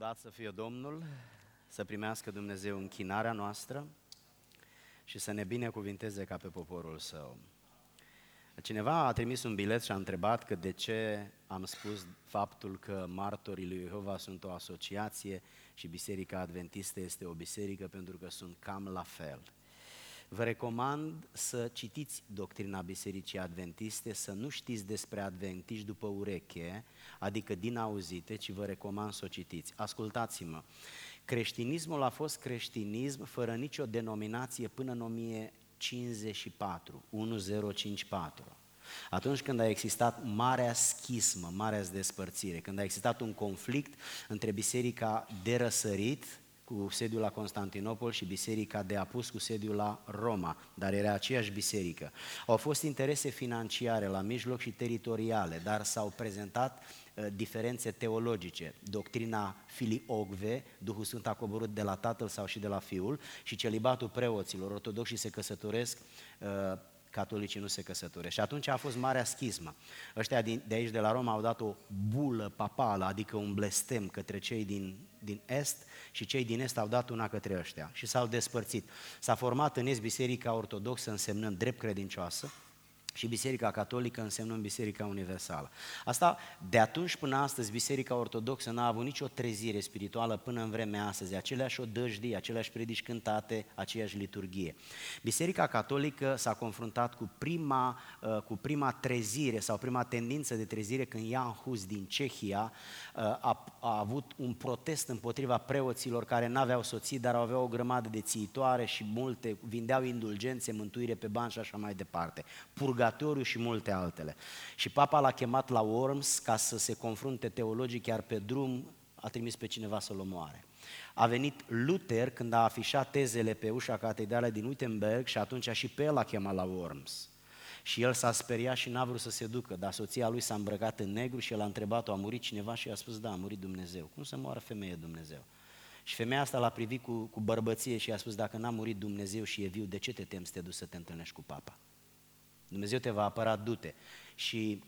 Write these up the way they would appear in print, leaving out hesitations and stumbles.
Lăudat să fie Domnul, să primească Dumnezeu închinarea noastră și să ne binecuvinteze ca pe poporul Său. Cineva a trimis un bilet și a întrebat că de ce am spus faptul că martorii lui Jehova sunt o asociație și Biserica Adventistă este o biserică, pentru că sunt cam la fel. Vă recomand să citiți doctrina Bisericii Adventiste, să nu știți despre adventiști după ureche, adică din auzite, ci vă recomand să o citiți. Ascultați-mă, creștinismul a fost creștinism fără nicio denominație până în 1054. Atunci când a existat marea schismă, marea despărțire, când a existat un conflict între biserica de răsărit, cu sediul la Constantinopol, și biserica de apus cu sediul la Roma, dar era aceeași biserică. Au fost interese financiare la mijloc și teritoriale, dar s-au prezentat diferențe teologice. Doctrina Filii-Ogve, Duhul Sfânt a coborât de la Tatăl sau și de la Fiul, și celibatul preoților. Ortodoxii se căsătoresc, catolicii nu se căsătoresc. Și atunci a fost marea schismă. Ăștia de aici, de la Roma, au dat o bulă papală, adică un blestem către cei din Est, și cei din Est au dat una către ăștia și s-au despărțit. S-a format în Est Biserica Ortodoxă, însemnând drept credincioasă, și Biserica Catolică, însemnând Biserica Universală. Asta, de atunci până astăzi, Biserica Ortodoxă n-a avut nicio trezire spirituală până în vremea astăzi, aceleași odăjdii, aceleași predici cântate, aceeași liturghie. Biserica Catolică s-a confruntat cu prima trezire sau prima tendință de trezire când Jan Hus din Cehia a avut un protest împotriva preoților care n-aveau soții, dar aveau o grămadă de țiitoare și multe vindeau indulgențe, mântuire pe bani și așa mai departe. Purgatoriu și multe altele. Și papa l-a chemat la Worms ca să se confrunte teologic, chiar pe drum a trimis pe cineva să-l omoare. A venit Luther când a afișat tezele pe ușa catedralei din Wittenberg și atunci și pe el a chemat la Worms. Și el s-a speriat și n-a vrut să se ducă, dar soția lui s-a îmbrăcat în negru și el a întrebat-o, a murit cineva? Și i-a spus, da, a murit Dumnezeu. Cum să moară femeie Dumnezeu? Și femeia asta l-a privit cu bărbăție și i-a spus, dacă n-a murit Dumnezeu și e viu, de ce te temi să te duci să te întâlnești cu papa? Dumnezeu te va apăra, du-te. Și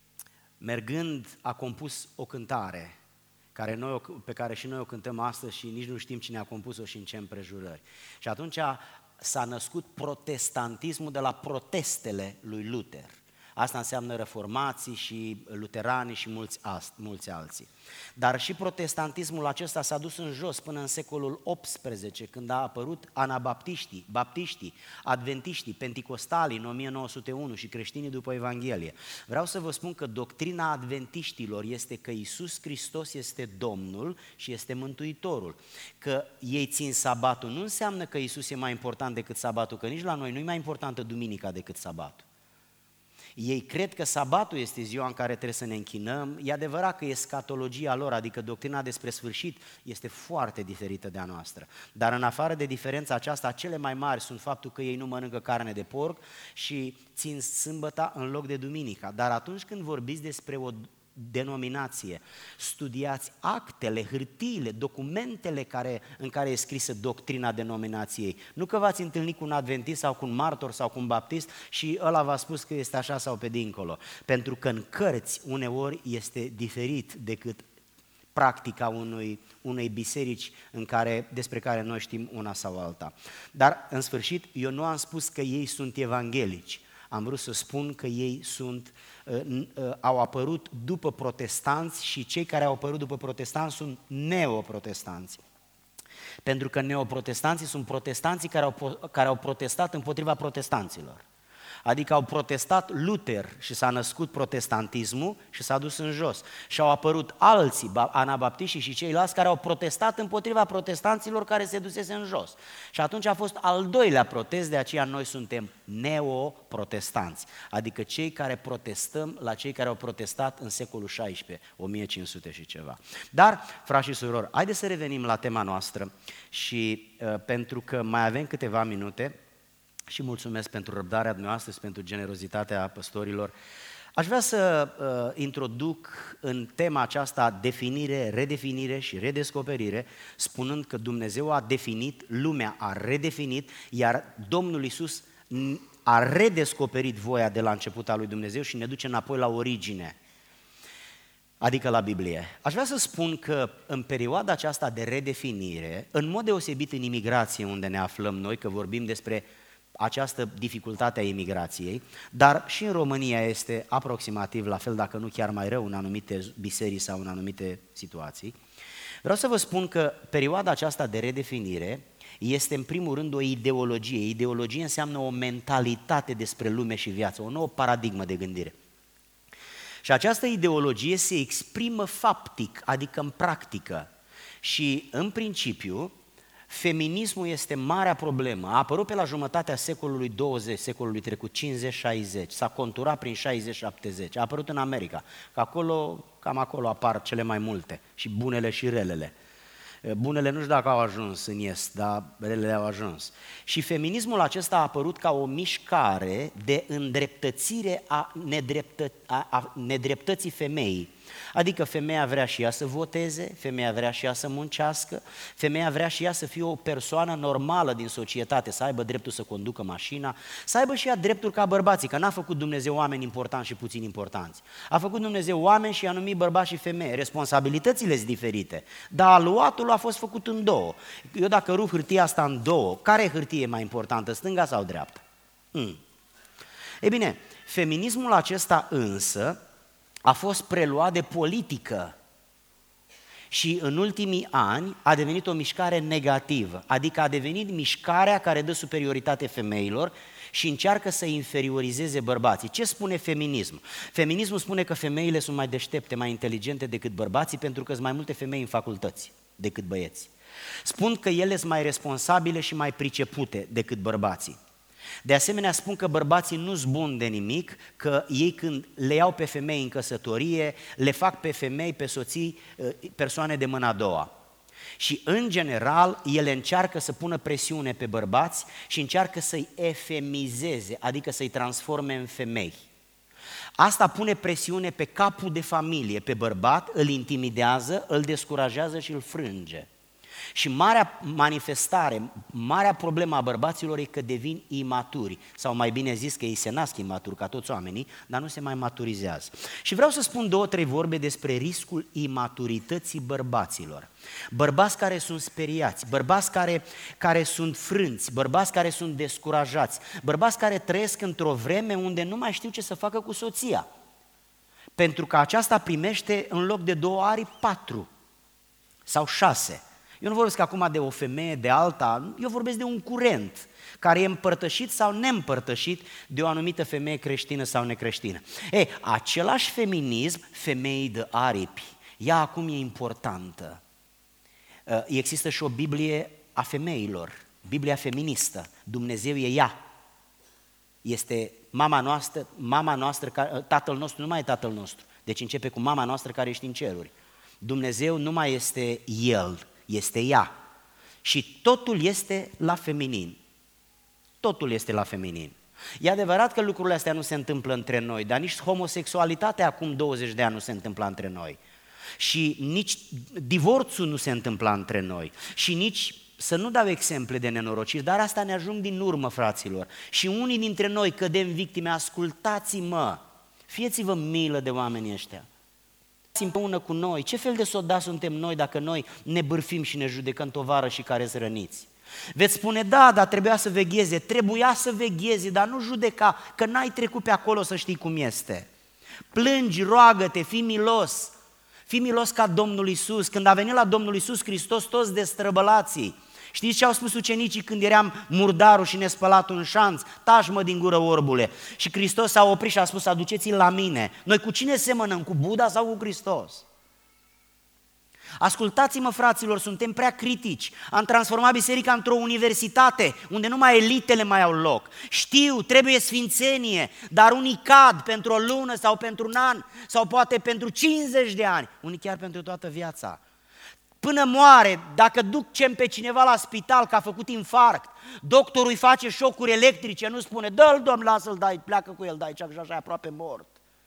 mergând a compus o cântare pe care și noi o cântăm astăzi și nici nu știm cine a compus-o și în ce împrejurări. Și atunci s-a născut protestantismul de la protestele lui Luther. Asta înseamnă reformații și luterani și mulți alții. Dar și protestantismul acesta s-a dus în jos până în secolul XVIII, când a apărut anabaptiștii, baptiștii, adventiștii, penticostalii în 1901 și creștinii după Evanghelie. Vreau să vă spun că doctrina adventiștilor este că Iisus Hristos este Domnul și este Mântuitorul. Că ei țin sabatul nu înseamnă că Iisus e mai important decât sabatul, că nici la noi nu e mai importantă duminica decât sabatul. Ei cred că sabatul este ziua în care trebuie să ne închinăm. E adevărat că escatologia lor, adică doctrina despre sfârșit, este foarte diferită de a noastră. Dar în afară de diferența aceasta, cele mai mari sunt faptul că ei nu mănâncă carne de porc și țin sâmbăta în loc de duminica. Dar atunci când vorbiți despre o denominație, studiați actele, hârtiile, documentele în care e scrisă doctrina denominației. Nu că v-ați întâlnit cu un adventist sau cu un martor sau cu un baptist și ăla v-a spus că este așa sau pe dincolo. Pentru că în cărți uneori este diferit decât practica unei biserici despre care noi știm una sau alta. Dar, în sfârșit, eu nu am spus că ei sunt evanghelici. Am vrut să spun că ei au apărut după protestanți și cei care au apărut după protestanți sunt neoprotestanți. Pentru că neoprotestanții sunt protestanții care au protestat împotriva protestanților. Adică au protestat Luther și s-a născut protestantismul și s-a dus în jos. Și au apărut alții, anabaptiștii și ceilalți, care au protestat împotriva protestanților care se dusese în jos. Și atunci a fost al doilea protest, de aceea noi suntem neoprotestanți. Adică cei care protestăm la cei care au protestat în secolul XVI, 1500 și ceva. Dar, frați și surori, haideți să revenim la tema noastră și pentru că mai avem câteva minute, și mulțumesc pentru răbdarea dumneavoastră și pentru generozitatea păstorilor. Aș vrea să introduc în tema aceasta definire, redefinire și redescoperire, spunând că Dumnezeu a definit, lumea a redefinit, iar Domnul Iisus a redescoperit voia de la început a lui Dumnezeu și ne duce înapoi la origine. adică la Biblie. Aș vrea să spun că în perioada aceasta de redefinire, în mod deosebit în imigrație unde ne aflăm noi, că vorbim despre această dificultate a imigrației, dar și în România este aproximativ la fel, dacă nu chiar mai rău, în anumite biserici sau în anumite situații. Vreau să vă spun că perioada aceasta de redefinire este în primul rând o ideologie. Ideologie înseamnă o mentalitate despre lume și viață, o nouă paradigmă de gândire. Și această ideologie se exprimă faptic, adică în practică. Și în principiu, feminismul este marea problemă. A apărut pe la jumătatea secolului 20, secolului trecut, 50-60, s-a conturat prin 60-70, a apărut în America, că cam acolo apar cele mai multe, și bunele și relele. Bunele nu știu dacă au ajuns în est, dar relele au ajuns. Și feminismul acesta a apărut ca o mișcare de îndreptățire a nedreptății femeii. Adică femeia vrea și ea să voteze, femeia vrea și ea să muncească, femeia vrea și ea să fie o persoană normală din societate, să aibă dreptul să conducă mașina, să aibă și ea dreptul ca bărbații, că n-a făcut Dumnezeu oameni importanți și puțin importanți. A făcut Dumnezeu oameni și i-a numit bărbați și femei. Responsabilitățile sunt diferite, dar aluatul a fost făcut în două. Eu dacă rup hârtia asta în două, care hârtie e mai importantă, stânga sau dreapta? Ei bine, feminismul acesta însă a fost preluat de politică și în ultimii ani a devenit o mișcare negativă, adică a devenit mișcarea care dă superioritate femeilor și încearcă să inferiorizeze bărbații. Ce spune feminism? Feminismul spune că femeile sunt mai deștepte, mai inteligente decât bărbații pentru că sunt mai multe femei în facultăți decât băieți. Spun că ele sunt mai responsabile și mai pricepute decât bărbații. De asemenea, spun că bărbații nu sunt buni de nimic, că ei când le iau pe femei în căsătorie, le fac pe femei, pe soții, persoane de mâna a doua. Și în general, ele încearcă să pună presiune pe bărbați și încearcă să-i efemizeze, adică să-i transforme în femei. Asta pune presiune pe capul de familie, pe bărbat, îl intimidează, îl descurajează și îl frânge. Și marea manifestare, marea problemă a bărbaților e că devin imaturi, sau mai bine zis că ei se nasc imaturi ca toți oamenii, dar nu se mai maturizează. Și vreau să spun 2-3 vorbe despre riscul imaturității bărbaților. Bărbați care sunt speriați, bărbați care sunt frânți, bărbați care sunt descurajați, bărbați care trăiesc într-o vreme unde nu mai știu ce să facă cu soția. Pentru că aceasta primește în loc de 2 aripi 4 sau 6. Eu nu vorbesc acum de o femeie, de alta, eu vorbesc de un curent care e împărtășit sau neîmpărtășit de o anumită femeie creștină sau necreștină. Același feminism, femeii de aripi, ea acum e importantă. Există și o Biblie a femeilor, Biblia feministă, Dumnezeu e ea. Este mama noastră, tatăl nostru nu mai e tatăl nostru, deci începe cu mama noastră care ești în ceruri. Dumnezeu nu mai este El, este ea. Și totul este la feminin. Totul este la feminin. E adevărat că lucrurile astea nu se întâmplă între noi, dar nici homosexualitatea acum 20 de ani nu se întâmpla între noi. Și nici divorțul nu se întâmpla între noi. Și nici, să nu dau exemple de nenorociri, dar asta ne ajung din urmă, fraților. Și unii dintre noi cădem victime, ascultați-mă, fieți-vă milă de oamenii ăștia. Împreună cu noi, ce fel de soldați suntem noi dacă noi ne bârfim și ne judecăm tovarășii care sunt răniți? Veți spune, da, dar trebuia să vegheze, dar nu judeca, că n-ai trecut pe acolo să știi cum este. Plângi, roagă-te, fii milos ca Domnul Iisus. Când a venit la Domnul Iisus Hristos, toți destrăbălații. Știți ce au spus ucenicii când eram murdarul și nespălatul în șanț? Taci-mă din gură, orbule! Și Hristos s-a oprit și a spus, aduceți-l la mine. Noi cu cine semănăm? Cu Buddha sau cu Hristos? Ascultați-mă, fraților, suntem prea critici. Am transformat biserica într-o universitate unde numai elitele mai au loc. Știu, trebuie sfințenie, dar unii cad pentru o lună sau pentru un an sau poate pentru 50 de ani, unii chiar pentru toată viața. Până moare, dacă ducem pe cineva la spital că a făcut infarct, doctorul îi face șocuri electrice, nu spune, dă-l, domn, lasă-l, dai, pleacă cu el, dai, că așa e aproape mort.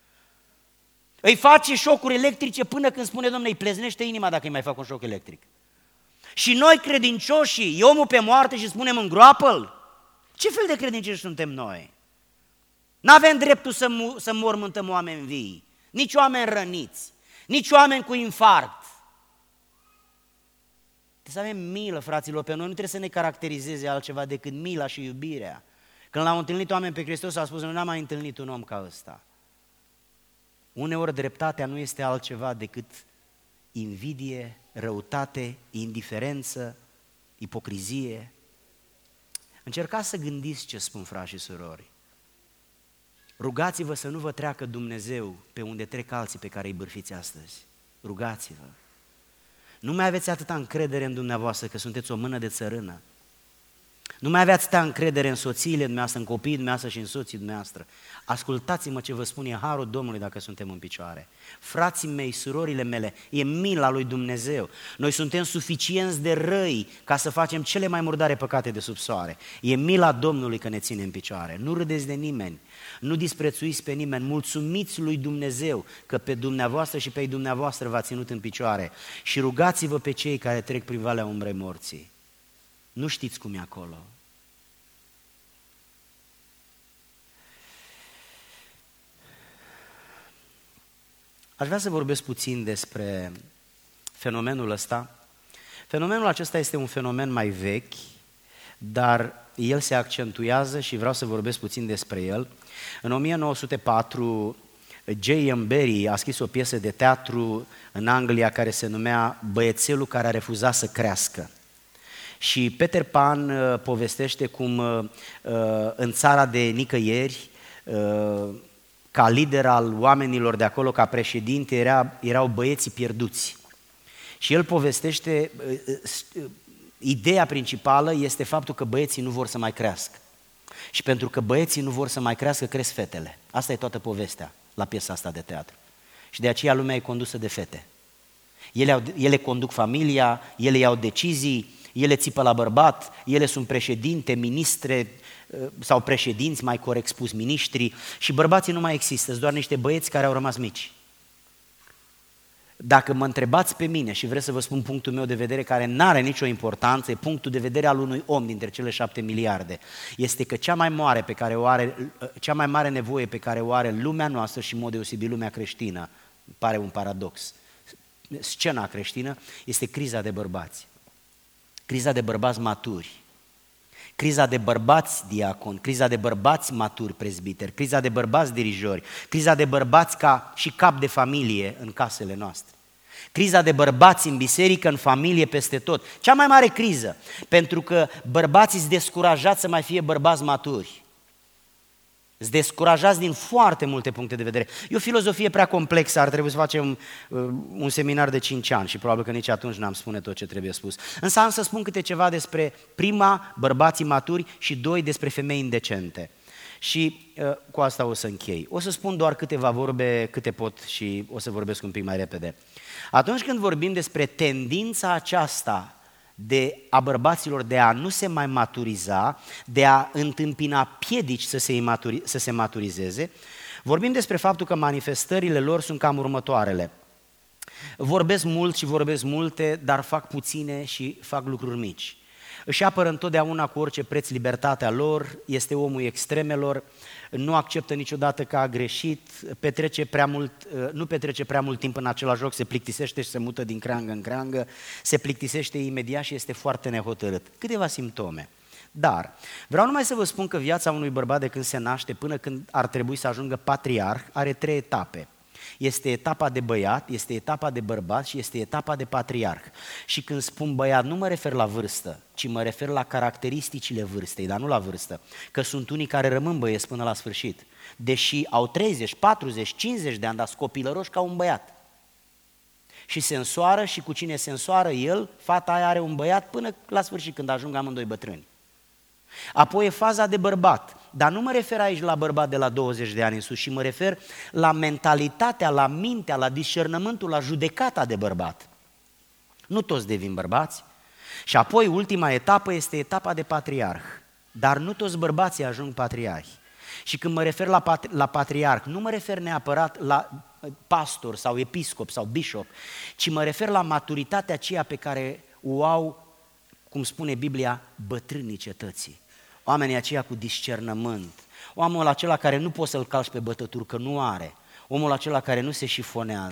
Îi face șocuri electrice până când spune, domnule, îi pleznește inima dacă îi mai fac un șoc electric. Și noi, credincioșii, e omul pe moarte și spunem, îngroapă-l? Ce fel de credincioși suntem noi? N-avem dreptul să mormântăm oameni vii, nici oameni răniți. nici oameni cu infarct. Trebuie să avem milă, fraților, pe noi nu trebuie să ne caracterizeze altceva decât mila și iubirea. Când l-au întâlnit oameni pe Hristos, au spus, nu n-am mai întâlnit un om ca ăsta. Uneori dreptatea nu este altceva decât invidie, răutate, indiferență, ipocrizie. Încercați să gândiți ce spun, frați și surori. Rugați-vă să nu vă treacă Dumnezeu pe unde trec alții pe care îi bârfiți astăzi. Rugați-vă. Nu mai aveți atâta încredere în dumneavoastră că sunteți o mână de țărână. Nu mai aveți atâta încredere în soțiile dumneavoastră, în copiii dumneavoastră și în soții dumneavoastră. Ascultați-mă ce vă spune harul Domnului dacă suntem în picioare. Frații mei, surorile mele, e mila lui Dumnezeu. Noi suntem suficienți de răi ca să facem cele mai murdare păcate de sub soare. E mila Domnului că ne ține în picioare. Nu râdeți de nimeni, nu disprețuiți pe nimeni, mulțumiți lui Dumnezeu că pe dumneavoastră și pe dumneavoastră v-a ținut în picioare și rugați-vă pe cei care trec prin valea umbrei morții. Nu știți cum e acolo. Aș vrea să vorbesc puțin despre fenomenul ăsta. Fenomenul acesta este un fenomen mai vechi, dar el se accentuează și vreau să vorbesc puțin despre el. În 1904, J.M. Barrie a scris o piesă de teatru în Anglia care se numea Băiețelul care a refuzat să crească. Și Peter Pan povestește cum în țara de nicăieri, ca lider al oamenilor de acolo, ca președinte, erau băieții pierduți. Și el povestește, ideea principală este faptul că băieții nu vor să mai crească. Și pentru că băieții nu vor să mai crească, cresc fetele. Asta e toată povestea la piesa asta de teatru. Și de aceea lumea e condusă de fete. Ele conduc familia, ele iau decizii, ele țipă la bărbat, ele sunt președinte, ministre sau președinți, mai corect spus, miniștri, și bărbații nu mai există, sunt doar niște băieți care au rămas mici. Dacă mă întrebați pe mine și vreți să vă spun punctul meu de vedere care nu are nicio importanță, e punctul de vedere al unui om dintre cele 7 miliarde, este că cea mai mare nevoie pe care o are lumea noastră și în mod deosebit lumea creștină, pare un paradox, scena creștină, este criza de bărbați. Criza de bărbați maturi, criza de bărbați diaconi, criza de bărbați maturi prezbiteri, criza de bărbați dirijori, criza de bărbați ca și cap de familie în casele noastre, criza de bărbați în biserică, în familie, peste tot. Cea mai mare criză, pentru că bărbații sunt descurajați să mai fie bărbați maturi. Sunt descurajați din foarte multe puncte de vedere. E o filozofie prea complexă, ar trebui să facem un seminar de 5 ani și probabil că nici atunci n-am spune tot ce trebuie spus. Însă am să spun câte ceva despre prima, bărbații maturi, și 2, despre femei indecente. Și cu asta o să închei. O să spun doar câteva vorbe, câte pot, și o să vorbesc un pic mai repede. Atunci când vorbim despre tendința aceasta a bărbaților de a nu se mai maturiza, de a întâmpina piedici să se maturizeze, vorbim despre faptul că manifestările lor sunt cam următoarele. Vorbesc mult și vorbesc multe, dar fac puține și fac lucruri mici. Își apără întotdeauna cu orice preț libertatea lor, este omul extremelor, nu acceptă niciodată că a greșit, nu petrece prea mult timp în același loc, se plictisește și se mută din creangă în creangă, se plictisește imediat și este foarte nehotărât. Câteva simptome. Dar vreau numai să vă spun că viața unui bărbat de când se naște până când ar trebui să ajungă patriarh are 3 etape. Este etapa de băiat, este etapa de bărbat și este etapa de patriarh. Și când spun băiat, nu mă refer la vârstă, ci mă refer la caracteristicile vârstei, dar nu la vârstă. Că sunt unii care rămân băieți până la sfârșit, deși au 30, 40, 50 de ani, dar sunt copilăroși ca un băiat. Și se însoară și cu cine se însoară el, fata aia are un băiat până la sfârșit, când ajung amândoi bătrâni. Apoi e faza de bărbat, dar nu mă refer aici la bărbat de la 20 de ani în sus, ci mă refer la mentalitatea, la mintea, la discernământul, la judecata de bărbat. Nu toți devin bărbați. Și apoi ultima etapă este etapa de patriarh, dar nu toți bărbații ajung patriarhi. Și când mă refer la patriarh, nu mă refer neapărat la pastor sau episcop sau bishop, ci mă refer la maturitatea aceea pe care o au, cum spune Biblia, bătrânii cetății. Oamenii aceia cu discernământ, omul acela care nu poți să-l calci pe bătături, că nu are, omul acela care nu se șifonează,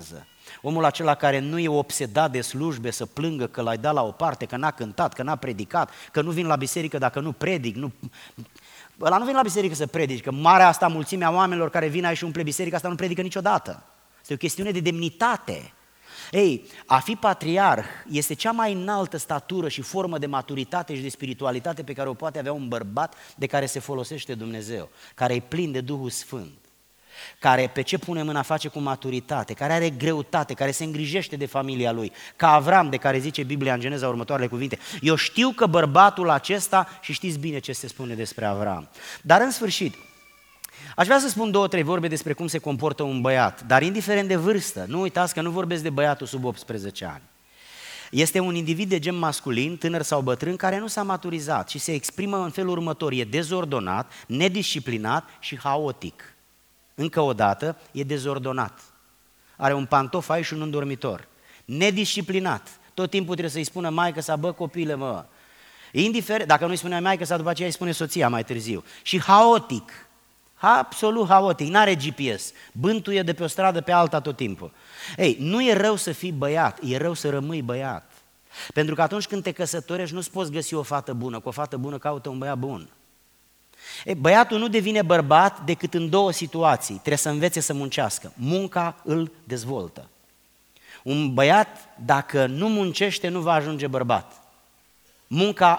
Omul acela care nu e obsedat de slujbe să plângă că l-ai dat la o parte, că n-a cântat, că n-a predicat, că nu vin la biserică dacă nu predic, ăla nu vine la biserică să predici, că marea asta mulțimea oamenilor care vin aici și umple biserica asta nu predică niciodată. Este o chestiune de demnitate. Ei, a fi patriarh este cea mai înaltă statură și formă de maturitate și de spiritualitate pe care o poate avea un bărbat de care se folosește Dumnezeu, care e plin de Duhul Sfânt, care pe ce pune mâna face cu maturitate, care are greutate, care se îngrijește de familia lui, ca Avram, de care zice Biblia în Geneza următoarele cuvinte: eu știu că bărbatul acesta, și știți bine ce se spune despre Avram. Dar în sfârșit, aș vrea să spun 2-3 vorbe despre cum se comportă un băiat, dar indiferent de vârstă, nu uitați că nu vorbesc de băiatul sub 18 ani. Este un individ de gen masculin, tânăr sau bătrân, care nu s-a maturizat și se exprimă în felul următor: e dezordonat, nedisciplinat și haotic. Încă o dată, e dezordonat. Are un pantof aici și un în dormitor. Nedisciplinat. Tot timpul trebuie să-i spună maică sa: bă, copile, mă. Indiferent, dacă nu-i spune maică sa, după aceea îi spune soția mai târziu. Și haotic. Absolut haotic. N-are GPS. Bântuie de pe o stradă pe alta tot timpul. Ei, nu e rău să fii băiat, e rău să rămâi băiat. Pentru că atunci când te căsătorești, nu-ți poți găsi o fată bună. Cu o fată bună caută un băiat bun. Băiatul nu devine bărbat decât în 2 situații. Trebuie să învețe să muncească. Munca îl dezvoltă. Un băiat, dacă nu muncește, nu va ajunge bărbat. Munca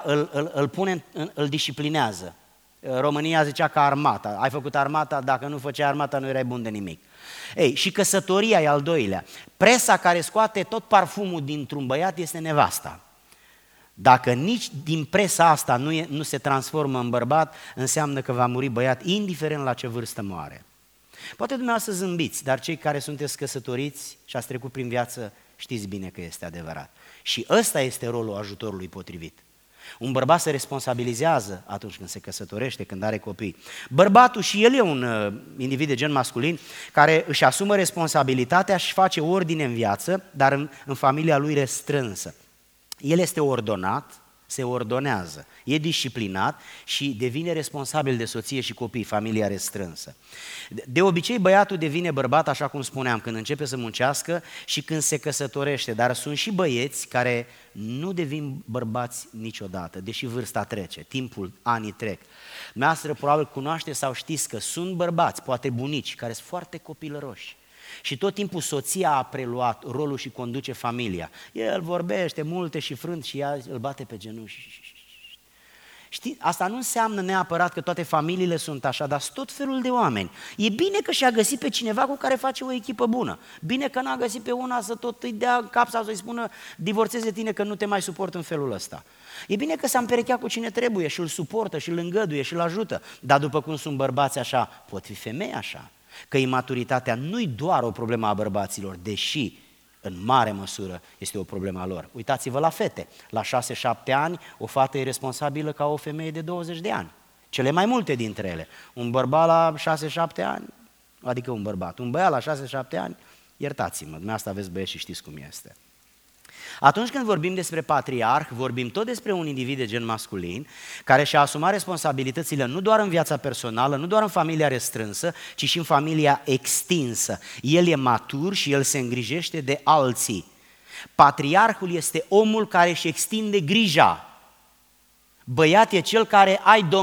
îl disciplinează. România zicea că armata. Ai făcut armata, dacă nu făceai armata, nu erai bun de nimic. Ei, și căsătoria e al doilea. Presa care scoate tot parfumul dintr-un băiat este nevasta. Dacă nici din presa asta nu se transformă în bărbat, înseamnă că va muri băiat, indiferent la ce vârstă moare. Poate dumneavoastră zâmbiți, dar cei care sunteți căsătoriți și ați trecut prin viață, știți bine că este adevărat. Și ăsta este rolul ajutorului potrivit. Un bărbat se responsabilizează atunci când se căsătorește, când are copii. Bărbatul și el e un individ de gen masculin care își asumă responsabilitatea și face ordine în viață, dar în familia lui restrânsă. El este ordonat, se ordonează, e disciplinat și devine responsabil de soție și copii, familia restrânsă. De obicei, băiatul devine bărbat, așa cum spuneam, când începe să muncească și când se căsătorește, dar sunt și băieți care nu devin bărbați niciodată, deși vârsta trece, timpul, anii trec. Dumneavoastră probabil cunoașteți sau știți că sunt bărbați, poate bunici, care sunt foarte copilăroși. Și tot timpul soția a preluat rolul și conduce familia. El vorbește multe și frânt și ea îl bate pe genunchi. Știi, asta nu înseamnă neapărat că toate familiile sunt așa, dar sunt tot felul de oameni. E bine că și-a găsit pe cineva cu care face o echipă bună. Bine că n-a găsit pe una să tot îi dea în cap sau să-i spună: divorțeze tine că nu te mai suport în felul ăsta. E bine că s-a împerecheat cu cine trebuie și îl suportă și îl îngăduie și îl ajută. Dar după cum sunt bărbați așa, pot fi femei așa. Că imaturitatea nu-i doar o problemă a bărbaților, deși în mare măsură este o problemă a lor. Uitați-vă la fete. La 6-7 ani, o fată e responsabilă ca o femeie de 20 de ani. Cele mai multe dintre ele. Un bărbat la 6-7 ani, adică un băiat la 6-7 ani, iertați-mă, dumneavoastră aveți băieți și știți cum este. Atunci când vorbim despre patriarh, vorbim tot despre un individ de gen masculin care și-a asumat responsabilitățile nu doar în viața personală, nu doar în familia restrânsă, ci și în familia extinsă. El e matur și el se îngrijește de alții. Patriarhul este omul care își extinde grija. Băiat e cel care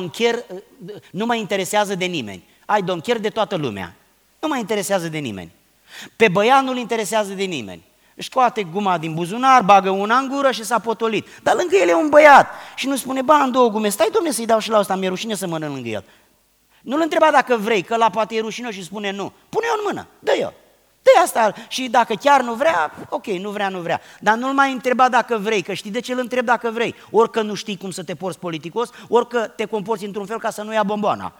nu mă interesează de nimeni. I don't care de toată lumea. Nu mă interesează de nimeni. Pe băiat nu-l interesează de nimeni. Își scoate guma din buzunar, bagă una în gură și s-a potolit. Dar lângă el e un băiat și nu spune: bă, am 2 gume, stai, domne, să-i dau și la ăsta, mi-e rușine să mănânc lângă el. Nu-l întreba dacă vrei, că la poate e rușinos și spune nu. Pune-o în mână, dă-i-o. Dă-i asta și dacă chiar nu vrea, ok, nu vrea. Dar nu-l mai întreba dacă vrei, că știi de ce îl întreb dacă vrei? Ori că nu știi cum să te porți politicos, ori că te comporți într-un fel ca să nu ia bomboana.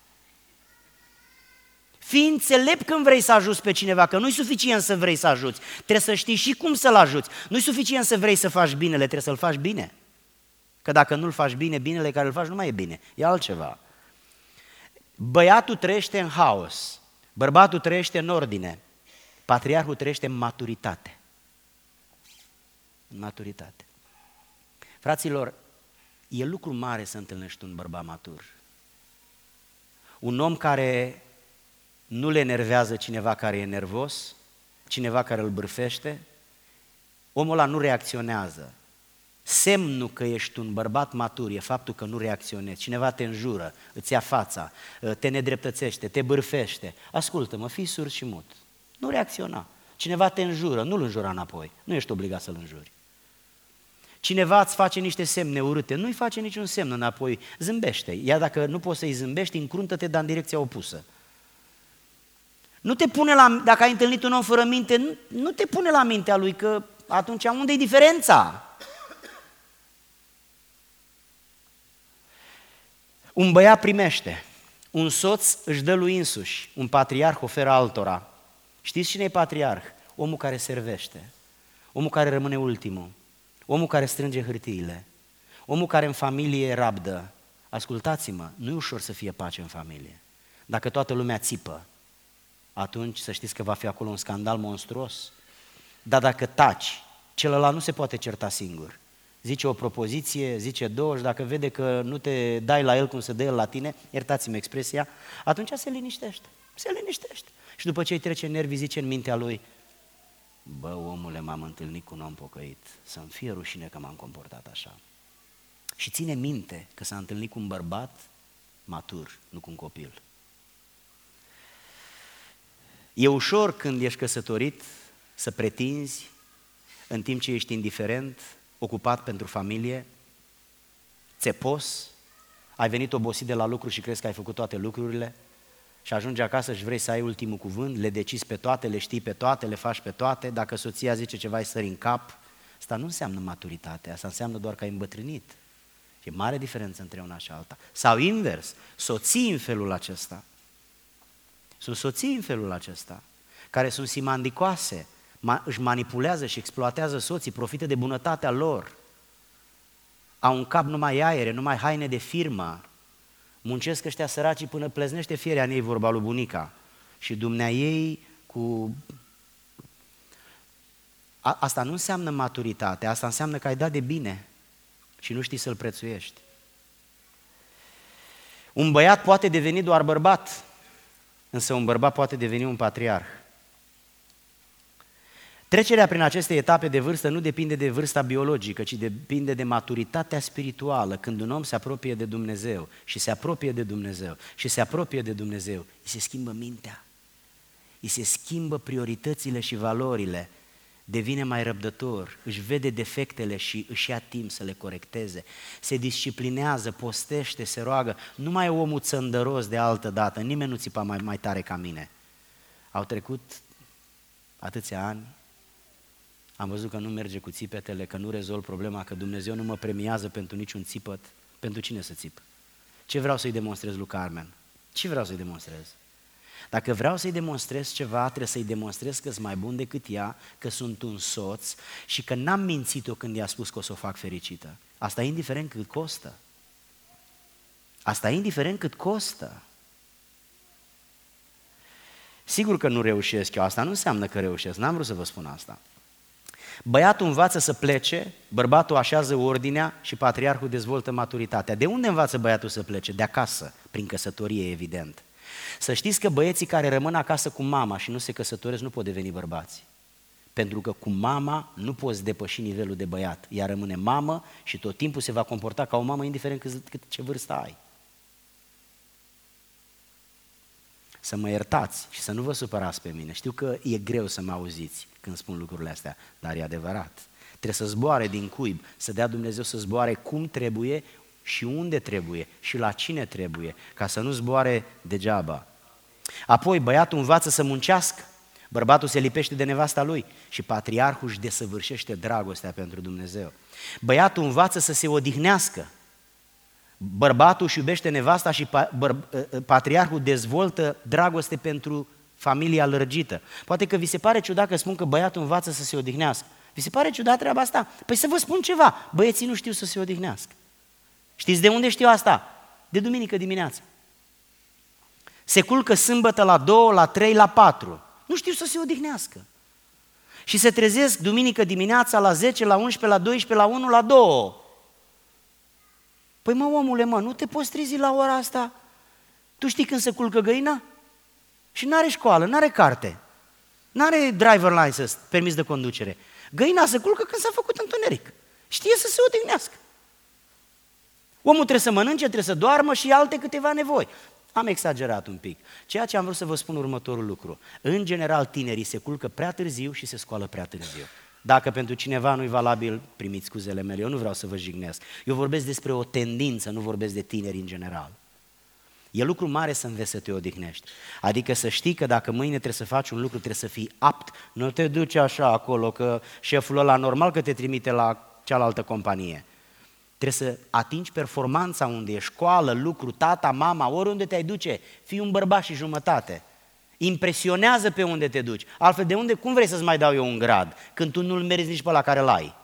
Fii înțelept când vrei să ajuți pe cineva, că nu-i suficient să vrei să ajuți, trebuie să știi și cum să-l ajuți. Nu-i suficient să vrei să faci binele, trebuie să-l faci bine. Că dacă nu-l faci bine, binele care îl faci nu mai e bine, e altceva. Băiatul trăiește în haos, bărbatul trăiește în ordine, patriarhul trăiește în maturitate. În maturitate. Fraților, e lucru mare să întâlnești un bărbat matur. Un om care nu le enervează cineva care e nervos, cineva care îl bârfește, omul ăla nu reacționează. Semnul că ești un bărbat matur e faptul că nu reacționezi. Cineva te înjură, îți ia fața, te nedreptățește, te bârfește. Ascultă-mă, fii surd și mut. Nu reacționa. Cineva te înjură, nu-l înjura înapoi. Nu ești obligat să-l înjuri. Cineva îți face niște semne urâte, nu-i face niciun semn înapoi, zâmbește. Iar dacă nu poți să-i zâmbești, încruntă-te, dar în direcția opusă. Nu te pune dacă ai întâlnit un om fără minte, nu te pune la mintea lui, că atunci unde-i diferența? Un băiat primește, un soț își dă lui însuși, un patriarh oferă altora. Știți cine e patriarh? Omul care servește, omul care rămâne ultimul, omul care strânge hârtiile, omul care în familie rabdă. Ascultați-mă, nu e ușor să fie pace în familie. Dacă toată lumea țipă, atunci să știți că va fi acolo un scandal monstruos. Dar dacă taci, celălalt nu se poate certa singur. Zice o propoziție, zice două și dacă vede că nu te dai la el cum se dă el la tine, iertați-mi expresia, atunci se liniștește. Și după ce îi trece nervii, zice în mintea lui: bă, omule, m-am întâlnit cu un om pocăit, să-mi fie rușine că m-am comportat așa. Și ține minte că s-a întâlnit cu un bărbat matur, nu cu un copil. E ușor când ești căsătorit să pretinzi, în timp ce ești indiferent, ocupat pentru familie, țepos, ai venit obosit de la lucru și crezi că ai făcut toate lucrurile și ajungi acasă și vrei să ai ultimul cuvânt, le decizi pe toate, le știi pe toate, le faci pe toate, dacă soția zice ceva îi sări în cap. Asta nu înseamnă maturitate, asta înseamnă doar că ai îmbătrânit. E mare diferență între una și alta. Sau invers, soții în felul acesta. Sunt soții în felul acesta, care sunt simandicoase, își manipulează și exploatează soții, profită de bunătatea lor. Au în cap numai aere, numai haine de firmă. Muncesc ăștia săracii până pleznește fierea în ei, vorba lui bunica. Și dumneaei cu... Asta nu înseamnă maturitate, asta înseamnă că ai dat de bine și nu știi să-l prețuiești. Un băiat poate deveni doar bărbat, însă un bărbat poate deveni un patriarh. Trecerea prin aceste etape de vârstă nu depinde de vârsta biologică, ci depinde de maturitatea spirituală. Când un om se apropie de Dumnezeu și se apropie de Dumnezeu și se apropie de Dumnezeu, îi se schimbă mintea, îi se schimbă prioritățile și valorile, devine mai răbdător, își vede defectele și își ia timp să le corecteze, se disciplinează, postește, se roagă. Nu mai e omul țăndăros de altă dată, nimeni nu țipa mai tare ca mine. Au trecut atâția ani, am văzut că nu merge cu țipetele, că nu rezolv problema, că Dumnezeu nu mă premiază pentru niciun țipăt. Pentru cine să țip? Ce vreau să-i demonstrez lui Carmen? Ce vreau să-i demonstrez? Dacă vreau să-i demonstrez ceva, trebuie să-i demonstrez că sunt mai bun decât ea, că sunt un soț și că n-am mințit-o când i-a spus că o să o fac fericită. Asta indiferent cât costă. Asta indiferent cât costă. Sigur că nu reușesc eu, asta nu înseamnă că reușesc, n-am vrut să vă spun asta. Băiatul învață să plece, bărbatul așează ordinea și patriarhul dezvoltă maturitatea. De unde învață băiatul să plece? De acasă, prin căsătorie, evident. Să știți că băieții care rămân acasă cu mama și nu se căsătoresc nu pot deveni bărbați. Pentru că cu mama nu poți depăși nivelul de băiat. Ea rămâne mamă și tot timpul se va comporta ca o mamă, indiferent ce vârstă ai. Să mă iertați și să nu vă supărați pe mine. Știu că e greu să mă auziți când spun lucrurile astea, dar e adevărat. Trebuie să zboare din cuib, să dea Dumnezeu să zboare cum trebuie și unde trebuie și la cine trebuie, ca să nu zboare degeaba. Apoi băiatul învață să muncească, bărbatul se lipește de nevasta lui și patriarhul își desăvârșește dragostea pentru Dumnezeu. Băiatul învață să se odihnească, bărbatul își iubește nevasta și patriarhul dezvoltă dragoste pentru familia lărgită. Poate că vi se pare ciudat că spun că băiatul învață să se odihnească. Vi se pare ciudat treaba asta? Păi să vă spun ceva, băieții nu știu să se odihnească. Știți de unde știu asta? De duminică dimineața. Se culcă sâmbătă la 2, la 3, la 4. Nu știu să se odihnească. Și se trezesc duminică dimineața la 10, la 11, la 12, la 1, la 2. Păi mă, omule, nu te poți trezi la ora asta? Tu știi când se culcă găina? Și n-are școală, n-are carte. N-are driver license, permis de conducere. Găina se culcă când s-a făcut întuneric. Știe să se odihnească. Omul trebuie să mănânce, trebuie să doarmă și alte câteva nevoi. Am exagerat un pic. Ceea ce am vrut să vă spun următorul lucru. În general, tinerii se culcă prea târziu și se scoală prea târziu. Dacă pentru cineva nu-i valabil, primiți scuzele mele, eu nu vreau să vă jignesc. Eu vorbesc despre o tendință, nu vorbesc de tineri în general. E lucru mare să înveți să te odihnești. Adică să știi că dacă mâine trebuie să faci un lucru, trebuie să fii apt. Nu te duci așa acolo, că șeful ăla normal că te trimite la cealaltă companie. Trebuie să atingi performanța unde e școală, lucru, tata, mama, oriunde te-ai duce. Fii un bărbat și jumătate. Impresionează pe unde te duci. Altfel de unde, cum vrei să-ți mai dau eu un grad, când tu nu-l meriți nici pe ăla care l-ai?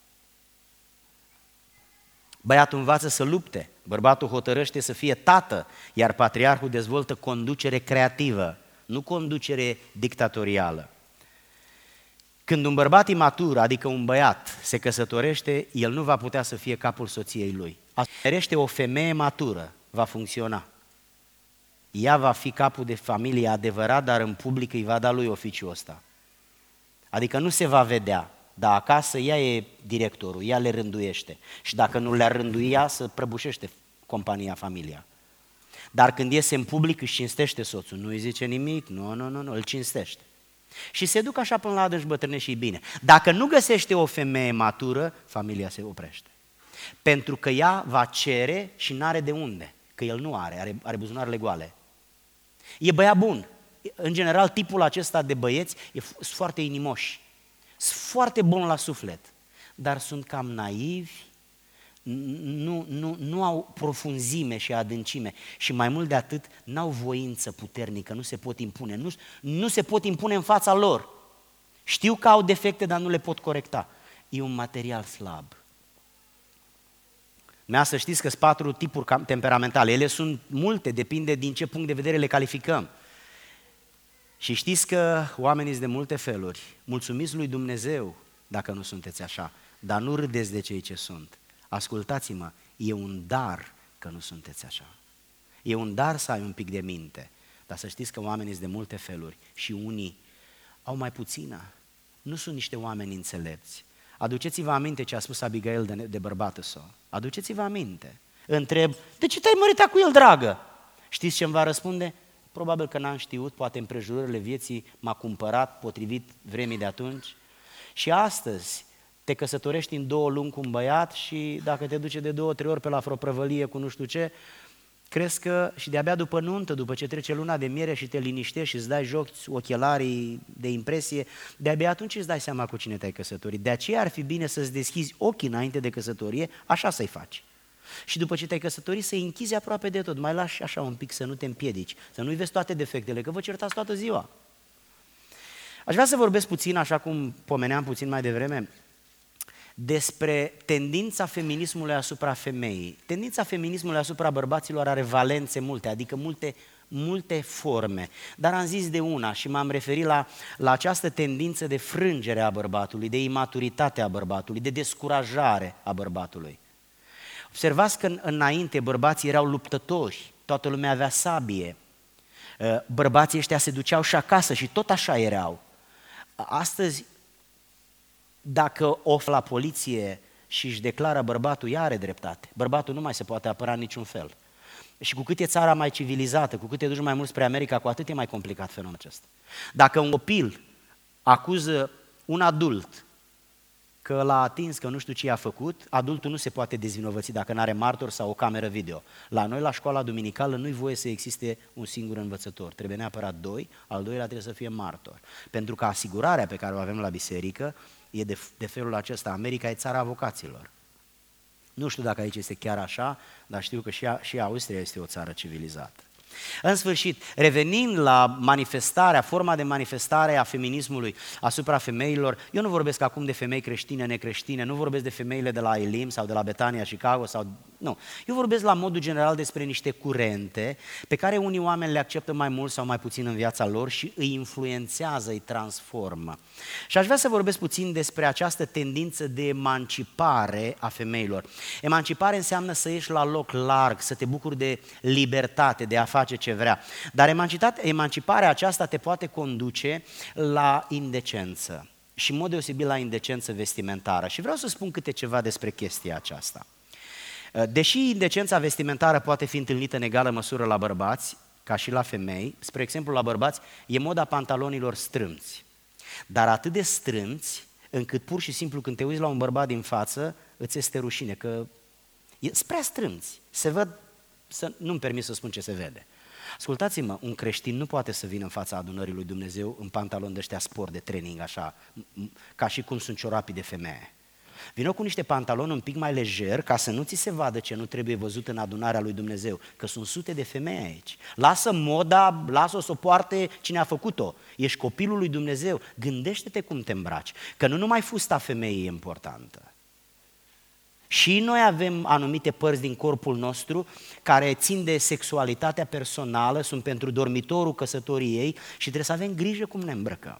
Băiatul învață să lupte, bărbatul hotărăște să fie tată, iar patriarhul dezvoltă conducere creativă, nu conducere dictatorială. Când un bărbat imatur, adică un băiat, se căsătorește, el nu va putea să fie capul soției lui. Asumește o femeie matură, va funcționa. Ea va fi capul de familie adevărat, dar în public îi va da lui oficiul ăsta. Adică nu se va vedea, dar acasă ea e directorul, ea le rânduiește. Și dacă nu le-ar rândui ea, să prăbușește compania, familia. Dar când iese în public își cinstește soțul, nu îi zice nimic, nu, îl cinstește. Și se duc așa până la adânci bătrâne și bine. Dacă nu găsește o femeie matură, familia se oprește. Pentru că ea va cere și n-are de unde, că el nu are buzunarele goale. E băiat bun. În general, tipul acesta de băieți sunt foarte inimoși, sunt foarte buni la suflet, dar sunt cam naivi, nu au profunzime și adâncime și mai mult de atât n-au voință puternică, nu se pot impune, nu se pot impune în fața lor. Știu că au defecte, dar nu le pot corecta. E un material slab. Să știți că sunt 4 tipuri temperamentale, ele sunt multe, depinde din ce punct de vedere le calificăm. Și știți că oamenii sunt de multe feluri. Mulțumiți lui Dumnezeu dacă nu sunteți așa, dar nu râdeți de cei ce sunt. Ascultați-mă, e un dar că nu sunteți așa. E un dar să ai un pic de minte, dar să știți că oamenii sunt de multe feluri și unii au mai puțină. Nu sunt niște oameni înțelepți. Aduceți-vă aminte ce a spus Abigail de bărbatul său. Aduceți-vă aminte. Întreb, de ce te-ai măritat cu el, dragă? Știți ce îmi va răspunde? Probabil că n-am știut, poate împrejurările vieții m-a cumpărat potrivit vremii de atunci. Și astăzi te căsătorești în 2 luni cu un băiat și dacă te duce de 2-3 ori pe la vreo prăvălie cu nu știu ce, crezi că și de-abia după nuntă, după ce trece luna de miere și te liniștești și îți dai joc ochelarii de impresie, de-abia atunci îți dai seama cu cine te-ai căsătorit. De aceea ar fi bine să-ți deschizi ochii înainte de căsătorie, așa să-i faci. Și după ce te-ai căsătorit să-i închizi aproape de tot, mai lași așa un pic să nu te împiedici, să nu-i vezi toate defectele, că vă certați toată ziua. Aș vrea să vorbesc puțin, așa cum pomeneam puțin mai devreme, despre tendința feminismului asupra femeii. Tendința feminismului asupra bărbaților are valențe multe, adică multe forme. Dar am zis de una și m-am referit la această tendință de frângere a bărbatului, de imaturitate a bărbatului, de descurajare a bărbatului. Observați că înainte bărbații erau luptători, toată lumea avea sabie, bărbații ăștia se duceau și acasă și tot așa erau. Astăzi, dacă la poliție și își declară bărbatul, ea are dreptate. Bărbatul nu mai se poate apăra în niciun fel. Și cu cât e țara mai civilizată, cu cât te duci mai mult spre America, cu atât e mai complicat fenomenul acesta. Dacă un copil acuză un adult că l-a atins, că nu știu ce i-a făcut, adultul nu se poate dezvinovăți dacă nu are martor sau o cameră video. La noi, la școala duminicală, nu-i voie să existe un singur învățător. Trebuie neapărat 2, al doilea trebuie să fie martor. Pentru că asigurarea pe care o avem la biserică e de felul acesta. America e țara avocaților. Nu știu dacă aici este chiar așa, dar știu că și Austria este o țară civilizată. În sfârșit, revenind la forma de manifestare a feminismului asupra femeilor, eu nu vorbesc acum de femei creștine, necreștine, nu vorbesc de femeile de la Elim sau de la Betania, Chicago sau Nu. Eu vorbesc la modul general despre niște curente pe care unii oameni le acceptă mai mult sau mai puțin în viața lor și îi influențează, îi transformă. Și aș vrea să vorbesc puțin despre această tendință de emancipare a femeilor. Emancipare înseamnă să ieși la loc larg, să te bucuri de libertate, de a face ce vrea. Dar emanciparea aceasta te poate conduce la indecență și în mod deosebit la indecență vestimentară. Și vreau să spun câte ceva despre chestia aceasta. Deși indecența vestimentară poate fi întâlnită în egală măsură la bărbați, ca și la femei, spre exemplu la bărbați, e moda pantalonilor strâmți. Dar atât de strâmți, încât pur și simplu când te uiți la un bărbat din față, îți este rușine, că sunt prea strâmți. Se văd, nu-mi permis să spun ce se vede. Ascultați-mă, un creștin nu poate să vină în fața adunării lui Dumnezeu în pantaloni de ăștia sport de training, așa, ca și cum sunt ciorapii de femeie. Vină cu niște pantaloni un pic mai lejer ca să nu ți se vadă ce nu trebuie văzut în adunarea lui Dumnezeu, că sunt sute de femei aici. Lasă moda, lasă-o să o poarte cine a făcut-o. Ești copilul lui Dumnezeu, gândește-te cum te îmbraci, că nu numai fusta femeii e importantă. Și noi avem anumite părți din corpul nostru care țin de sexualitatea personală, sunt pentru dormitorul căsătoriei și trebuie să avem grijă cum ne îmbrăcăm.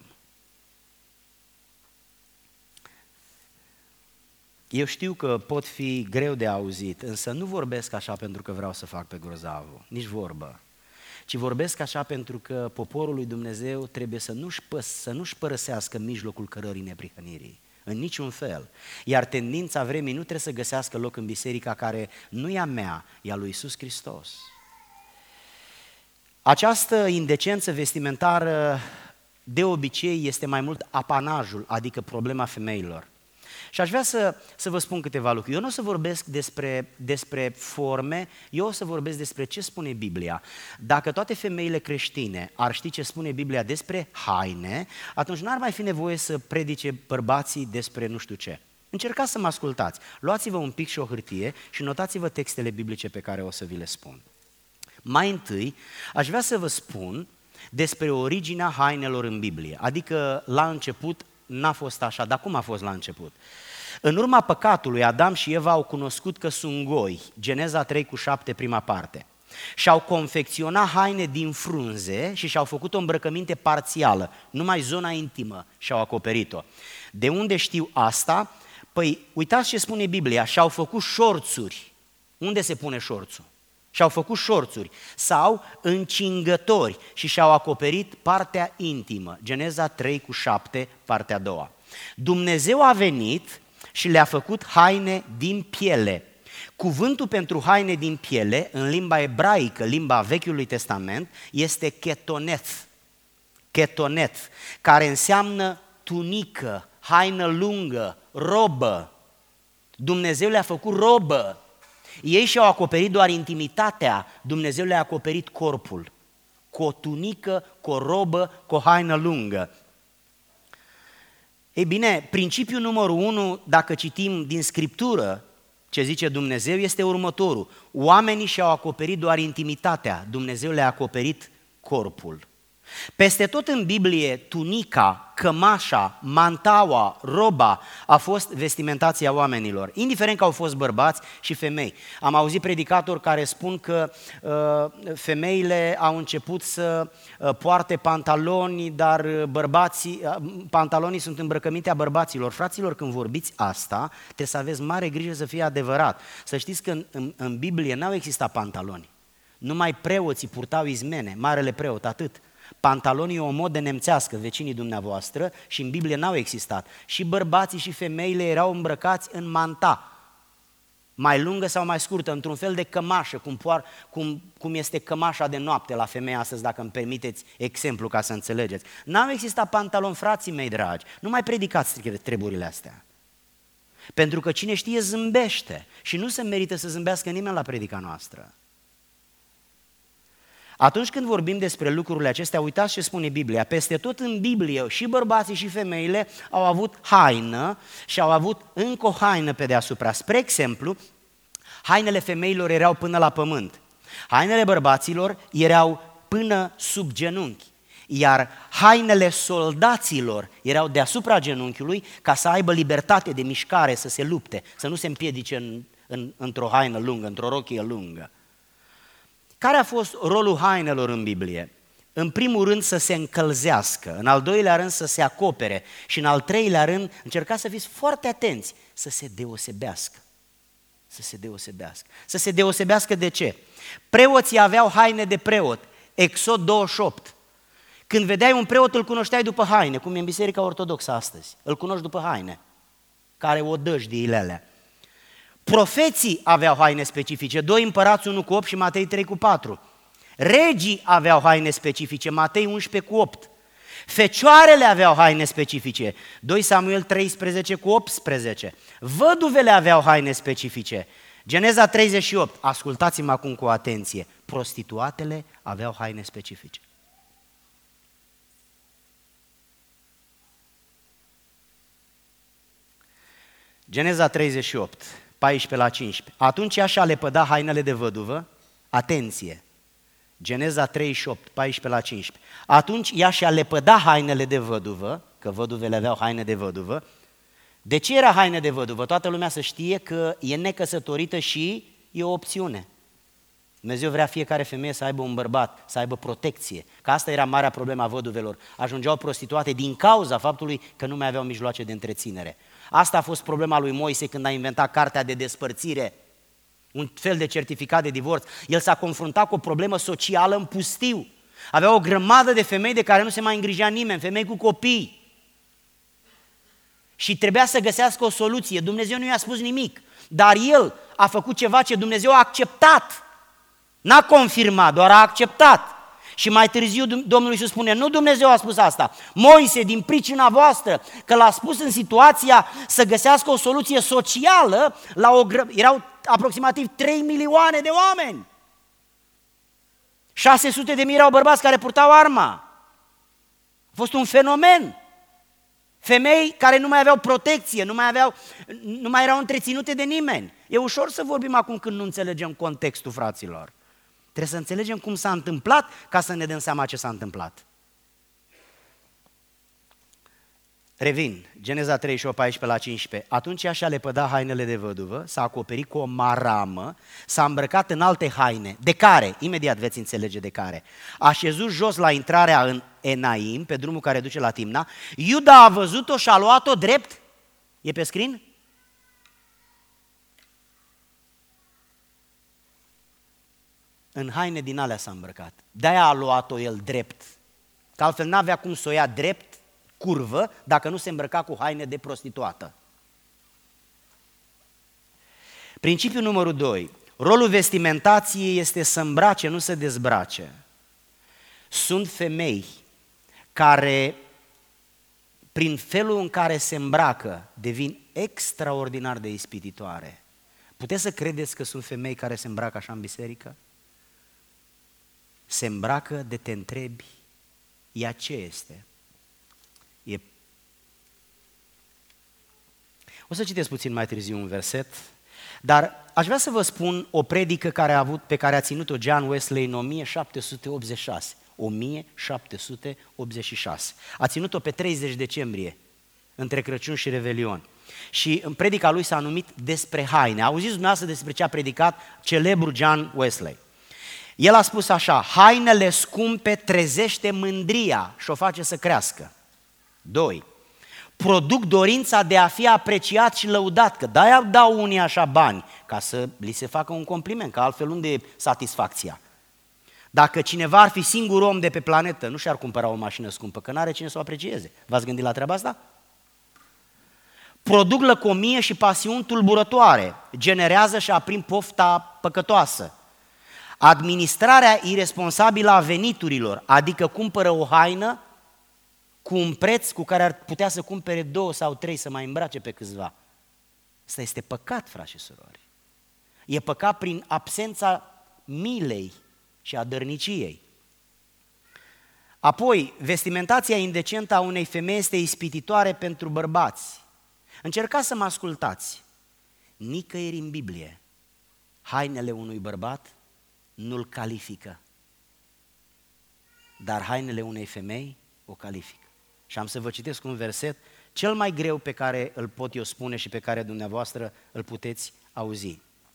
Eu știu că pot fi greu de auzit, însă nu vorbesc așa pentru că vreau să fac pe grozavul, nici vorbă, ci vorbesc așa pentru că poporul lui Dumnezeu trebuie să nu-și părăsească mijlocul cărării neprihănirii, în niciun fel. Iar tendința vremii nu trebuie să găsească loc în biserica care nu e a mea, e a lui Iisus Hristos. Această indecență vestimentară de obicei este mai mult apanajul, adică problema femeilor. Și aș vrea să vă spun câteva lucruri. Eu nu o să vorbesc despre forme, eu o să vorbesc despre ce spune Biblia. Dacă toate femeile creștine ar ști ce spune Biblia despre haine, atunci n-ar mai fi nevoie să predice bărbații despre nu știu ce. Încercați să mă ascultați. Luați-vă un pic și o hârtie și notați-vă textele biblice pe care o să vi le spun. Mai întâi, aș vrea să vă spun despre originea hainelor în Biblie. Adică la început n-a fost așa, dar cum a fost la început? În urma păcatului, Adam și Eva au cunoscut că sunt goi, Geneza 3:7, prima parte. Și-au confecționat haine din frunze și și-au făcut o îmbrăcăminte parțială, numai zona intimă și-au acoperit-o. De unde știu asta? Păi, uitați ce spune Biblia, și-au făcut șorțuri. Unde se pune șorțul? Și-au făcut șorțuri sau încingători și și-au acoperit partea intimă. Geneza 3:7, partea a doua. Dumnezeu a venit și le-a făcut haine din piele. Cuvântul pentru haine din piele, în limba ebraică, limba Vechiului Testament, este ketoneth. Ketoneth, care înseamnă tunică, haină lungă, robă. Dumnezeu le-a făcut robă. Ei și-au acoperit doar intimitatea, Dumnezeu le-a acoperit corpul, cu o tunică, cu o robă, cu o haină lungă. Ei bine, principiul numărul 1, dacă citim din Scriptură ce zice Dumnezeu, este următorul. Oamenii și-au acoperit doar intimitatea, Dumnezeu le-a acoperit corpul. Peste tot în Biblie, tunica, cămașa, mantaua, roba a fost vestimentația oamenilor, indiferent că au fost bărbați și femei. Am auzit predicatori care spun că femeile au început să poarte pantaloni, dar pantalonii sunt îmbrăcămintea bărbaților. Fraților, când vorbiți asta, trebuie să aveți mare grijă să fie adevărat. Să știți că în Biblie n-au existat pantaloni. Numai preoții purtau izmene, marele preot, atât. Pantalonii e o modă nemțească, vecinii dumneavoastră, și în Biblie n-au existat. Și bărbații și femeile erau îmbrăcați în manta, mai lungă sau mai scurtă, într-un fel de cămașă, cum este cămașa de noapte la femeie astăzi, dacă îmi permiteți exemplu ca să înțelegeți. N-au existat pantaloni, frații mei dragi, nu mai predicați treburile astea. Pentru că cine știe zâmbește și nu se merită să zâmbească nimeni la predica noastră. Atunci când vorbim despre lucrurile acestea, uitați ce spune Biblia. Peste tot în Biblie și bărbații și femeile au avut haină și au avut încă o haină pe deasupra. Spre exemplu, hainele femeilor erau până la pământ. Hainele bărbaților erau până sub genunchi. Iar hainele soldaților erau deasupra genunchiului ca să aibă libertate de mișcare, să se lupte, să nu se împiedice într-o haină lungă, într-o rochie lungă. Care a fost rolul hainelor în Biblie? În primul rând să se încălzească, în al doilea rând să se acopere și în al treilea rând, încercați să fiți foarte atenți, să se deosebească. Să se deosebească. Să se deosebească de ce? Preoții aveau haine de preot, Exod 28. Când vedeai un preot, îl cunoșteai după haine, cum e în Biserica Ortodoxă astăzi. Îl cunoști după haine, care o dăjdiile alea. Profeții aveau haine specifice, 2 Împărați 1 cu 8 și Matei 3 cu 4. Regii aveau haine specifice, Matei 11 cu 8. Fecioarele aveau haine specifice, 2 Samuel 13 cu 18. Văduvele aveau haine specifice, Geneza 38. Ascultați-mă acum cu atenție, prostituatele aveau haine specifice. Geneza 38, 14 la 15. Atunci ea și-a lepădat hainele de văduvă, atenție, Geneza 38, 14 la 15. Atunci ea și-a lepădat hainele de văduvă, că văduvele aveau haine de văduvă. De ce era haine de văduvă? Toată lumea să știe că e necăsătorită și e o opțiune. Dumnezeu vrea fiecare femeie să aibă un bărbat, să aibă protecție. Că asta era marea problemă a văduvelor. Ajungeau prostituate din cauza faptului că nu mai aveau mijloace de întreținere. Asta a fost problema lui Moise când a inventat cartea de despărțire, un fel de certificat de divorț. El s-a confruntat cu o problemă socială în pustiu. Avea o grămadă de femei de care nu se mai îngrijea nimeni, femei cu copii. Și trebuia să găsească o soluție. Dumnezeu nu i-a spus nimic, dar el a făcut ceva ce Dumnezeu a acceptat. N-a confirmat, doar a acceptat. Și mai târziu Domnul Iisus spune, nu Dumnezeu a spus asta, Moise, din pricina voastră, că l-a spus în situația să găsească o soluție socială, erau aproximativ 3 milioane de oameni. 600 de mii erau bărbați care purtau arma. A fost un fenomen. Femei care nu mai aveau protecție, nu mai erau întreținute de nimeni. E ușor să vorbim acum când nu înțelegem contextul, fraților. Trebuie să înțelegem cum s-a întâmplat ca să ne dăm seama ce s-a întâmplat. Revin, Geneza 38, 14 la 15. Atunci ea și-a lepădat hainele de văduvă, s-a acoperit cu o maramă, s-a îmbrăcat în alte haine, de care, imediat veți înțelege de care, a șezut jos la intrarea în Enaim, pe drumul care duce la Timna, Iuda a văzut-o și a luat-o drept, e pe scrin? În haine din alea s-a îmbrăcat, de-aia a luat-o el drept, că altfel n-avea cum să o ia drept, curvă, dacă nu se îmbrăca cu haine de prostituată. Principiul numărul 2. Rolul vestimentației este să îmbrace, nu să dezbrace. Sunt femei care, prin felul în care se îmbracă, devin extraordinar de ispititoare. Puteți să credeți că sunt femei care se îmbracă așa în biserică? Se îmbracă de te întrebi, ea ce este? O să citesc puțin mai târziu un verset, dar aș vrea să vă spun o predică pe care a ținut-o John Wesley în 1786. 1786. A ținut-o pe 30 decembrie, între Crăciun și Revelion. Și în predica lui s-a numit Despre haine. Auziți dumneavoastră despre ce a predicat celebrul John Wesley. El a spus așa, hainele scumpe trezește mândria și o face să crească. 2. Produc dorința de a fi apreciat și lăudat, că de-aia dau unii așa bani, ca să li se facă un compliment, că altfel unde e satisfacția? Dacă cineva ar fi singur om de pe planetă, nu și-ar cumpăra o mașină scumpă, că n-are cine să o aprecieze. V-ați gândit la treaba asta? Produc lăcomie și pasiuni tulburătoare, generează și aprind pofta păcătoasă. Administrarea iresponsabilă a veniturilor, adică cumpără o haină cu un preț cu care ar putea să cumpere 2 sau 3 să mai îmbrace pe câțiva. Asta este păcat, frați și surori. E păcat prin absența milei și a dărniciei. Apoi, vestimentația indecentă a unei femei este ispititoare pentru bărbați. Încercați să mă ascultați. Nicăieri în Biblie hainele unui bărbat nu-l califică, dar hainele unei femei o califică. Și am să vă citesc un verset cel mai greu pe care îl pot eu spune și pe care dumneavoastră îl puteți auzi.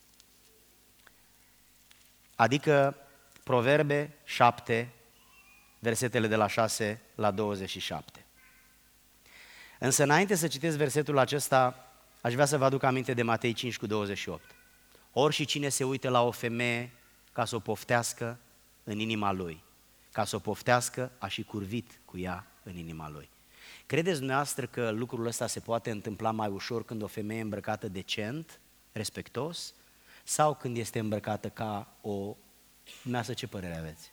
adică Proverbe 7, versetele de la 6 la 27. Însă înainte să citesc versetul acesta, aș vrea să vă aduc aminte de Matei 5 cu 28. Ori și cine se uită la o femeie ca să o poftească în inima lui, ca să o poftească, a și curvit cu ea în inima lui. Credeți dumneavoastră că lucrul ăsta se poate întâmpla mai ușor când o femeie e îmbrăcată decent, respectos, sau când este îmbrăcată ca o... Dumneavoastră, ce părere aveți?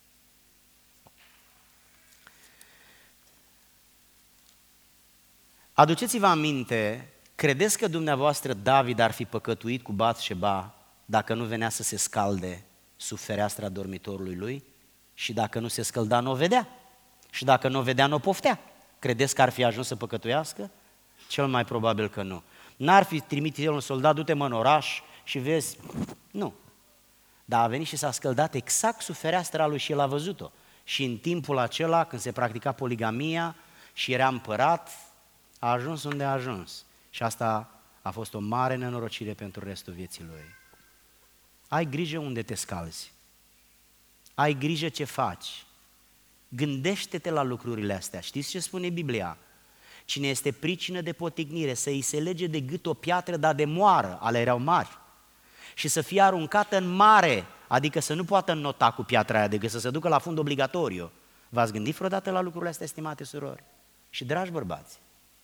Aduceți-vă aminte, credeți că dumneavoastră David ar fi păcătuit cu Batșeba dacă nu venea să se scalde sub fereastra dormitorului lui? Și dacă nu se scălda, nu o vedea. Și dacă nu o vedea, nu o poftea. Credeți că ar fi ajuns să păcătuiască? Cel mai probabil că nu. N-ar fi trimit el un soldat, du-te mă în oraș și vezi... Nu. Dar a venit și s-a scăldat exact sub fereastra lui și el a văzut-o. Și în timpul acela, când se practica poligamia și era împărat, a ajuns unde a ajuns. Și asta a fost o mare nenorocire pentru restul vieții lui. Ai grijă unde te scalzi. Ai grijă ce faci. Gândește-te la lucrurile astea. Știți ce spune Biblia? Cine este pricină de potignire, să îi se lege de gât o piatră, dar de moară, ale erau mari, și să fie aruncată în mare, adică să nu poată înnota cu piatra aia de gât, să se ducă la fund obligatoriu. V-ați gândit vreodată la lucrurile astea, estimate surori? Și dragi bărbați,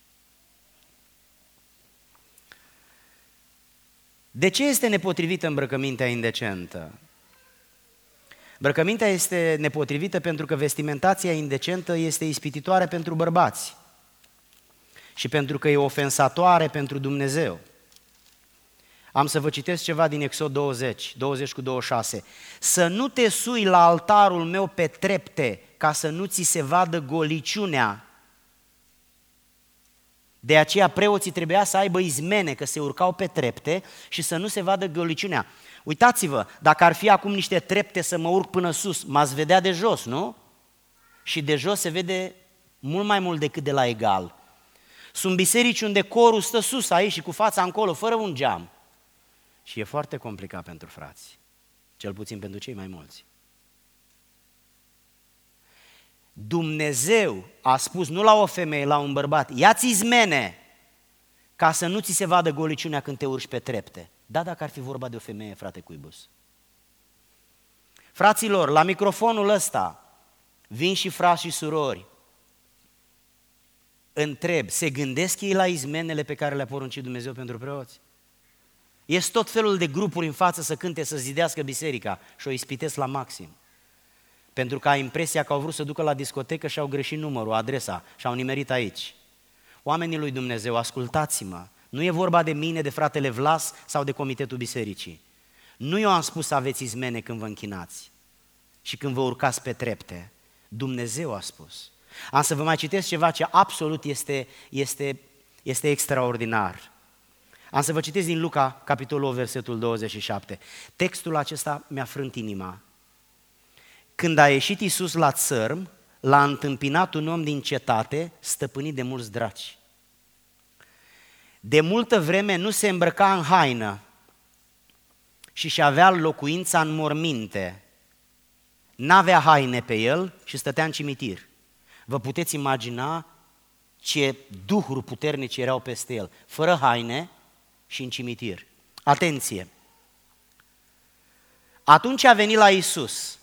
de ce este nepotrivită îmbrăcămintea indecentă? Îmbrăcămintea este nepotrivită pentru că vestimentația indecentă este ispititoare pentru bărbați și pentru că e ofensatoare pentru Dumnezeu. Am să vă citesc ceva din Exod 20 cu 26. Să nu te sui la altarul meu pe trepte, ca să nu ți se vadă goliciunea. De aceea preoții trebuia să aibă izmene, că se urcau pe trepte și să nu se vadă goliciunea. Uitați-vă, dacă ar fi acum niște trepte să mă urc până sus, m-ați vedea de jos, nu? Și de jos se vede mult mai mult decât de la egal. Sunt biserici unde corul stă sus aici și cu fața încolo, fără un geam. Și e foarte complicat pentru frați, cel puțin pentru cei mai mulți. Dumnezeu a spus nu la o femeie, la un bărbat, ia-ți izmene ca să nu ți se vadă goliciunea când te urci pe trepte. Da, dacă ar fi vorba de o femeie, frate Cuibus. Fraților, la microfonul ăsta vin și frați și surori. Întreb, se gândesc ei la izmenele pe care le-a poruncit Dumnezeu pentru preoți? Ies tot felul de grupuri în față să cânte, să zidească biserica și o ispitesc la maxim. Pentru că ai impresia că au vrut să ducă la discotecă și au greșit numărul, adresa și au nimerit aici. Oamenii lui Dumnezeu, ascultați-mă, nu e vorba de mine, de fratele Vlas sau de comitetul bisericii. Nu eu am spus să aveți izmene când vă închinați și când vă urcați pe trepte. Dumnezeu a spus. Am să vă mai citesc ceva ce absolut este extraordinar. Am să vă citesc din Luca, capitolul 8, versetul 27. Textul acesta mi-a frânt inima. Când a ieșit Iisus la țărm, l-a întâmpinat un om din cetate, stăpânit de mulți draci. De multă vreme nu se îmbrăca în haină și avea locuința în morminte. N-avea haine pe el și stătea în cimitir. Vă puteți imagina ce duhuri puternice erau peste el, fără haine și în cimitir. Atenție! Atunci a venit la Iisus.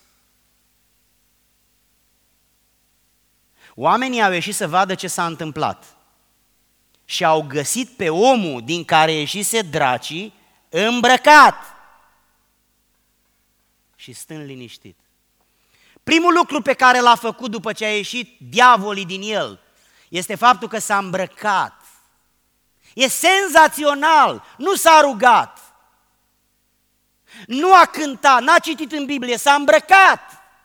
Oamenii au ieșit să vadă ce s-a întâmplat și au găsit pe omul din care ieșise dracii îmbrăcat și stând liniștit. Primul lucru pe care l-a făcut după ce a ieșit diavolii din el este faptul că s-a îmbrăcat. E senzațional, nu s-a rugat, nu a cântat, n-a citit în Biblie, s-a îmbrăcat.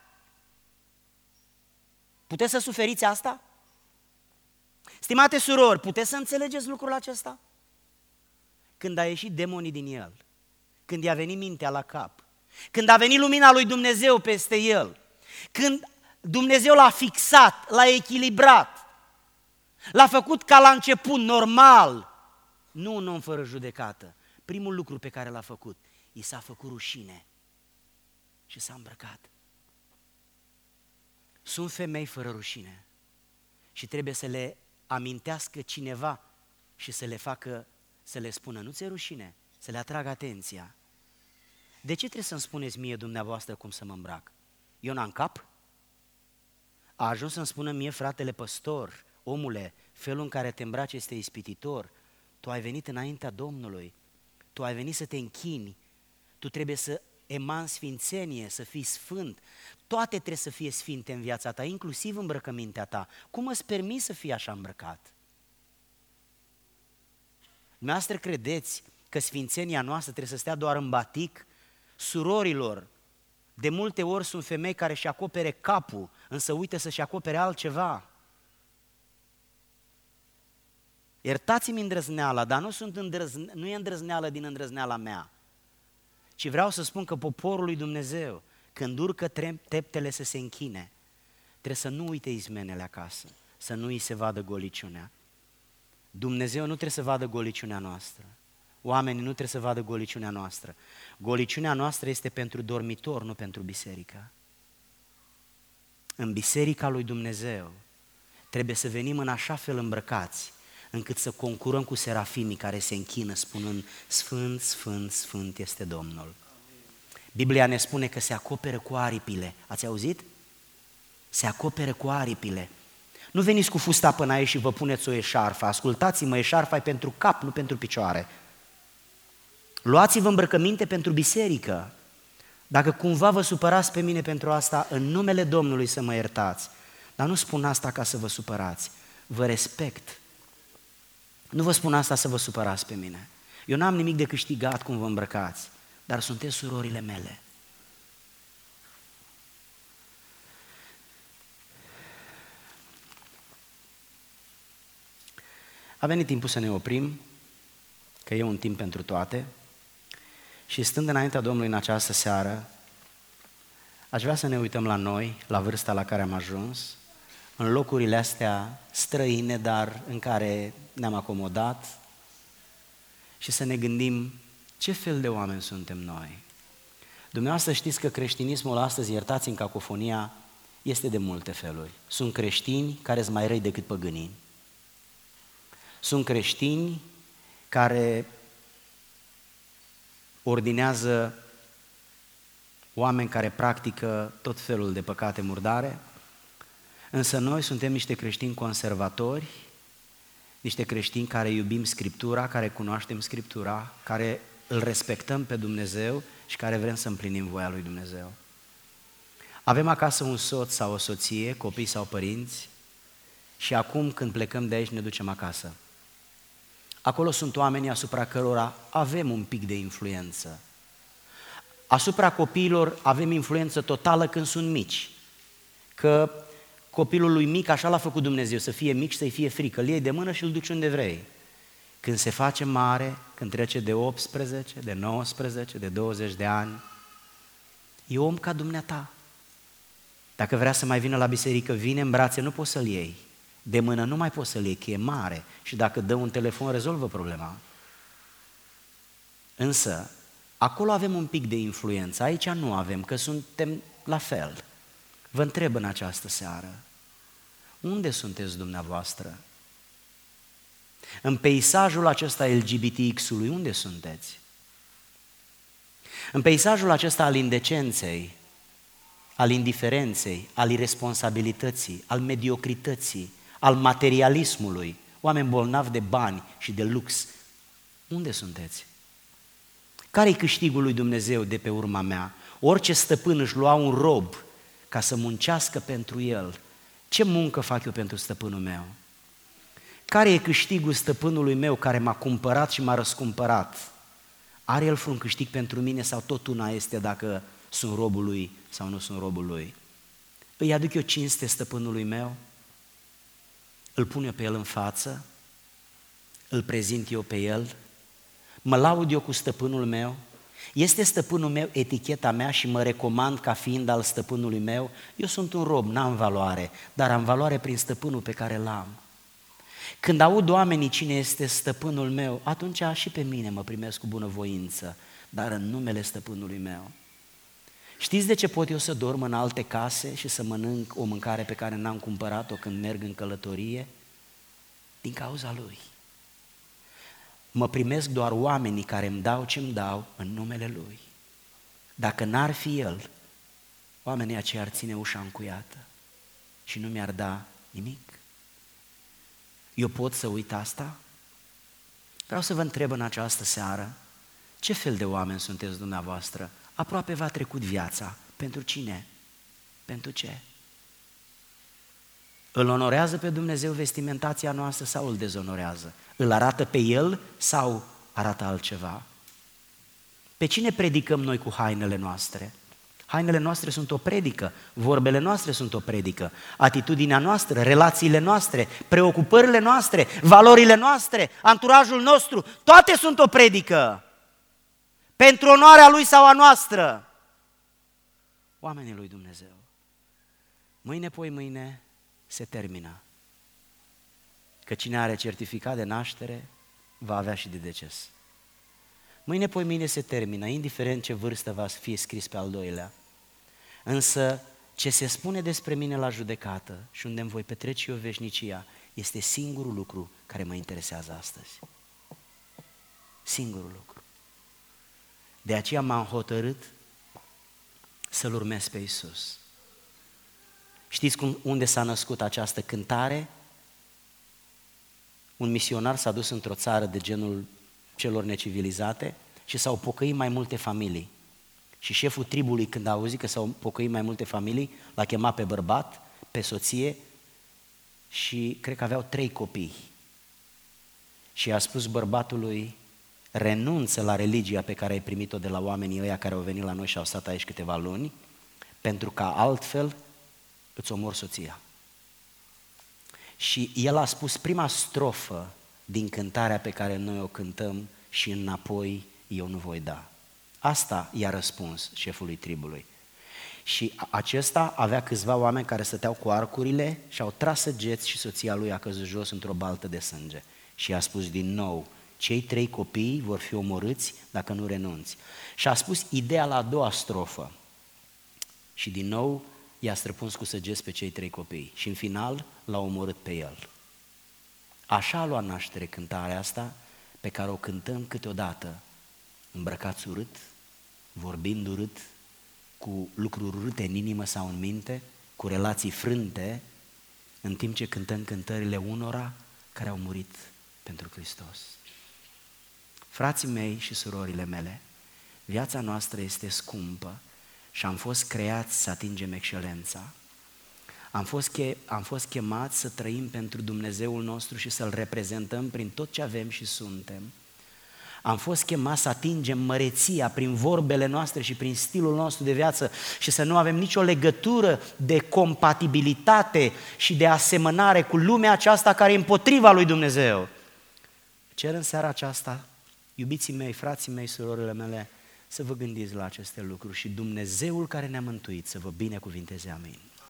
Puteți să suferiți asta? Stimate surori, puteți să înțelegeți lucrul acesta? Când a ieșit demonii din el, când i-a venit mintea la cap, când a venit lumina lui Dumnezeu peste el, când Dumnezeu l-a fixat, l-a echilibrat, l-a făcut ca la început normal, nu un om fără judecată. Primul lucru pe care l-a făcut, i s-a făcut rușine. și s-a îmbrăcat. Sunt femei fără rușine și trebuie să le amintească cineva și să le facă, să le spună, nu ți-e rușine, să le atragă atenția. De ce trebuie să-mi spuneți mie dumneavoastră cum să mă îmbrac? Eu n-am cap? A ajuns să-mi spună mie fratele păstor, omule, felul în care te îmbraci este ispititor, tu ai venit înaintea Domnului, tu ai venit să te închini, tu trebuie să emani sfințenie, să fii sfânt, toate trebuie să fie sfinte în viața ta, inclusiv îmbrăcămintea ta. Cum îți permiți să fii așa îmbrăcat? Dumneavoastră credeți că sfințenia noastră trebuie să stea doar în batic? Surorilor, de multe ori sunt femei care își acopere capul, însă uită să-și acopere altceva. Iertați-mi îndrăzneala, dar nu e îndrăzneală din îndrăzneala mea, ci vreau să spun că poporul lui Dumnezeu, când urcă treptele să se închine, trebuie să nu uite izmenele acasă, să nu îi se vadă goliciunea. Dumnezeu nu trebuie să vadă goliciunea noastră. Oamenii nu trebuie să vadă goliciunea noastră. Goliciunea noastră este pentru dormitor, nu pentru biserică. În biserica lui Dumnezeu trebuie să venim în așa fel îmbrăcați, încât să concurăm cu serafimii care se închină spunând, Sfânt, Sfânt, Sfânt este Domnul. Biblia ne spune că se acoperă cu aripile. Ați auzit? Se acoperă cu aripile. Nu veniți cu fusta până aici și vă puneți o eșarfă. Ascultați-mă, eșarfa e pentru cap, nu pentru picioare. Luați-vă îmbrăcăminte pentru biserică. Dacă cumva vă supărați pe mine pentru asta, în numele Domnului să mă iertați. Dar nu spun asta ca să vă supărați. Vă respect. Nu vă spun asta să vă supărați pe mine. Eu n-am nimic de câștigat cum vă îmbrăcați, dar sunteți surorile mele. A venit timpul să ne oprim, că e un timp pentru toate, și stând înaintea Domnului în această seară, aș vrea să ne uităm la noi, la vârsta la care am ajuns, în locurile astea străine, dar în care ne-am acomodat, și să ne gândim ce fel de oameni suntem noi. Dumneavoastră știți că creștinismul astăzi, iertați în cacofonia, este de multe feluri. Sunt creștini care sunt mai răi decât păgânii. Sunt creștini care ordinează oameni care practică tot felul de păcate murdare, însă noi suntem niște creștini conservatori, niște creștini care iubim Scriptura, care cunoaștem Scriptura, care îl respectăm pe Dumnezeu și care vrem să împlinim voia lui Dumnezeu. Avem acasă un soț sau o soție, copii sau părinți, și acum când plecăm de aici ne ducem acasă. Acolo sunt oamenii asupra cărora avem un pic de influență. Asupra copiilor avem influență totală când sunt mici, că copilul lui mic așa l-a făcut Dumnezeu, să fie mic și să-i fie frică, îl iei de mână și îl duci unde vrei. Când se face mare, când trece de 18, de 19, de 20 de ani, e om ca dumneata. Dacă vrea să mai vină la biserică, vine în brațe, nu poți să-l iei. De mână nu mai poți să-l iei, că e mare și dacă dă un telefon, rezolvă problema. Însă, acolo avem un pic de influență, aici nu avem, că suntem la fel. Vă întreb în această seară, unde sunteți dumneavoastră? În peisajul acesta LGBTX-ului, unde sunteți? În peisajul acesta al indecenței, al indiferenței, al irresponsabilității, al mediocrității, al materialismului, oameni bolnavi de bani și de lux, unde sunteți? Care-i câștigul lui Dumnezeu de pe urma mea? Orice stăpân își lua un rob ca să muncească pentru el. Ce muncă fac eu pentru stăpânul meu? Care e câștigul stăpânului meu care m-a cumpărat și m-a răscumpărat? Are el vreun câștig pentru mine sau tot una este dacă sunt robul lui sau nu sunt robul lui? Îi aduc eu cinste stăpânului meu? Îl pun eu pe el în față? Îl prezint eu pe el? Mă laud eu cu stăpânul meu? Este stăpânul meu eticheta mea și mă recomand ca fiind al stăpânului meu? Eu sunt un rob, n-am valoare, dar am valoare prin stăpânul pe care l-am. Când aud oamenii cine este stăpânul meu, atunci și pe mine mă primesc cu bunăvoință, dar în numele stăpânului meu. Știți de ce pot eu să dorm în alte case și să mănânc o mâncare pe care n-am cumpărat-o când merg în călătorie? Din cauza Lui. Mă primesc doar oamenii care îmi dau ce-mi dau în numele Lui. Dacă n-ar fi El, oamenii aceia ar ține ușa încuiată și nu mi-ar da nimic. Eu pot să uit asta? Vreau să vă întreb în această seară, ce fel de oameni sunteți dumneavoastră? Aproape v-a trecut viața. Pentru cine? Pentru ce? Îl onorează pe Dumnezeu vestimentația noastră sau îl dezonorează? Îl arată pe El sau arată altceva? Pe cine predicăm noi cu hainele noastre? Hainele noastre sunt o predică, vorbele noastre sunt o predică, atitudinea noastră, relațiile noastre, preocupările noastre, valorile noastre, anturajul nostru, toate sunt o predică. Pentru onoarea Lui sau a noastră? Oamenii lui Dumnezeu. Mâine, poi mâine se termină. Că cine are certificat de naștere va avea și de deces. Mâine, poi mâine se termină, indiferent ce vârstă va fi scris pe al doilea. Însă ce se spune despre mine la judecată și unde îmi voi petrece eu veșnicia este singurul lucru care mă interesează astăzi. Singurul lucru. De aceea m-am hotărât să-L urmez pe Iisus. Știți unde s-a născut această cântare? Un misionar s-a dus într-o țară de genul celor necivilizate și s-au pocăit mai multe familii. Și șeful tribului, când a auzit că s-au pocăit mai multe familii, l-a chemat pe bărbat, pe soție și cred că aveau 3 copii. Și a spus bărbatului: renunță la religia pe care ai primit-o de la oamenii ăia care au venit la noi și au stat aici câteva luni, pentru că altfel îți omor soția. Și el a spus prima strofă din cântarea pe care noi o cântăm: și înapoi eu nu voi da. Asta i-a răspuns șefului tribului. Și acesta avea câțiva oameni care stăteau cu arcurile și au tras săgeți și soția lui a căzut jos într-o baltă de sânge. Și i-a spus din nou: cei 3 copii vor fi omorâți dacă nu renunți. Și a spus ideea la a doua strofă. Și din nou i-a străpuns cu săgeți pe cei 3 copii. Și în final l-a omorât pe el. Așa a luat naștere cântarea asta, pe care o cântăm câteodată, îmbrăcați urât, vorbind urât, cu lucruri urâte în inimă sau în minte, cu relații frânte, în timp ce cântăm cântările unora care au murit pentru Hristos. Frații mei și surorile mele, viața noastră este scumpă și am fost creați să atingem excelența. Am fost chemați să trăim pentru Dumnezeul nostru și să-L reprezentăm prin tot ce avem și suntem. Am fost chemați să atingem măreția prin vorbele noastre și prin stilul nostru de viață și să nu avem nicio legătură de compatibilitate și de asemănare cu lumea aceasta care e împotriva lui Dumnezeu. Cer în seara aceasta, iubiții mei, frații mei, surorile mele, să vă gândiți la aceste lucruri și Dumnezeul care ne-a mântuit să vă binecuvinteze. Amin.